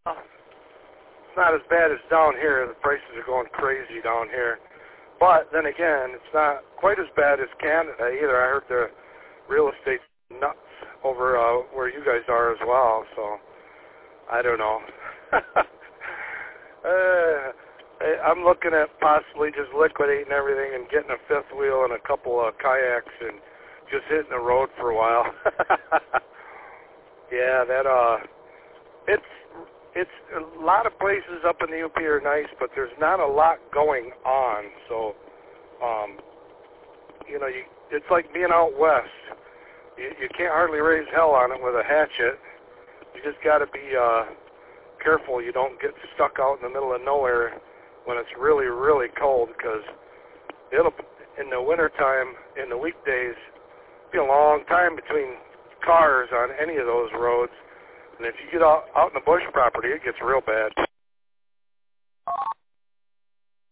it's not as bad as down here. The prices are going crazy down here. But then again, it's not quite as bad as Canada either. I heard the real estate's nuts over where you guys are as well. So I don't know. I'm looking at possibly just liquidating everything and getting a fifth wheel and a couple of kayaks and just hitting the road for a while. Yeah, it's a lot of places up in the UP are nice, but there's not a lot going on. So, it's like being out west. You can't hardly raise hell on it with a hatchet. You just got to be careful you don't get stuck out in the middle of nowhere when it's really, really cold, because it'll, in the wintertime, in the weekdays, be a long time between cars on any of those roads. And if you get out in the bush property, it gets real bad.